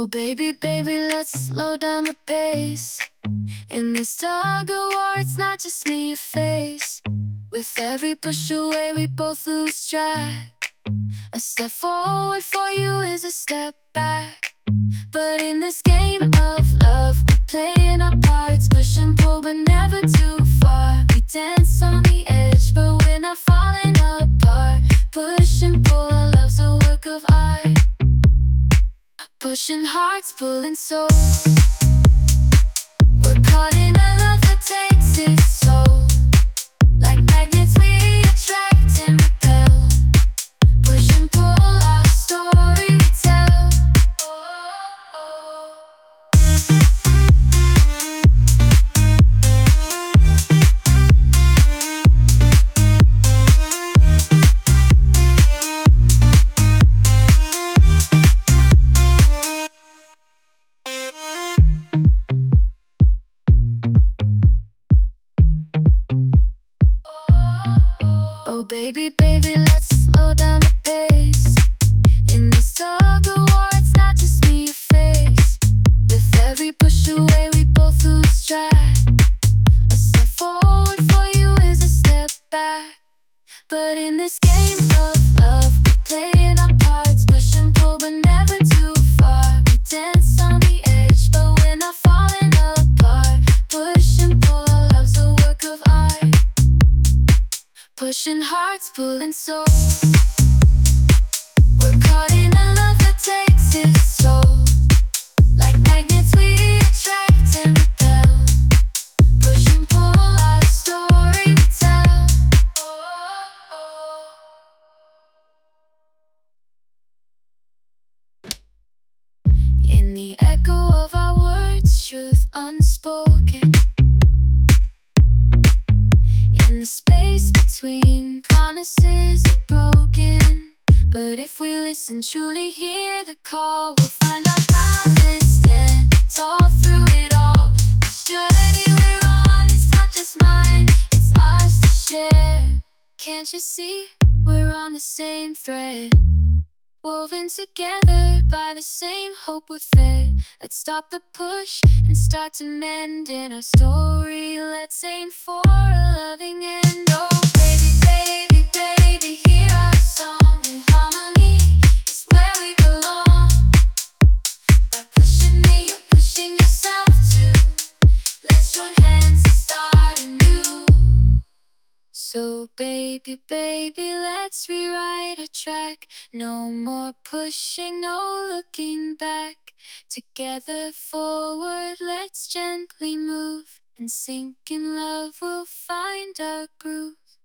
Oh baby, baby, let's slow down the pace. In this tug of war, it's not just me you face. With every push away, we both lose track. A step forward for you is a step back. But in this game of love, we're playing our parts. Push and pull, but never too far. We dance on the edge, but we're not falling apart. Push and pull, our love's a work of art. Pushing hearts, pulling souls. We're caught in a love that takes its soul. Like magnets we attract and repel. Push and pull, our story we tell. Oh baby, baby, let's slow down the pace. In this tug of war, it's not just me you face. With every push away, we both lose track. A step forward for you is a step back. But in this game of love, we're playing our parts. Push and pull, but never too far. We dance on the edge, but we're not falling apart. Push and pull, our love's a work of art. Pushing hearts, pulling souls. We're caught in a love that takes its soul. Like magnets we attract and repel. Push and pull, our story we tell. In the echo of our words, truth unspoken. In the space between promises are broken. But if we listen, truly hear the call, we'll find our balance and talk through it all. The journey we're on, it's not just mine, it's ours to share. Can't you see, we're on the same thread, woven together by the same hope we're fed. Let's stop the push and start to mend in our story. Let's aim for a loving end. Oh baby, baby, baby, hear our song in harmony. It's where we belong. By pushing me, you're pushing yourself too. Let's join hands and start anew. So baby, baby, let's rewrite our track. No more pushing, no looking back. Together forward, let's gently move. And sink in love, we'll find our groove.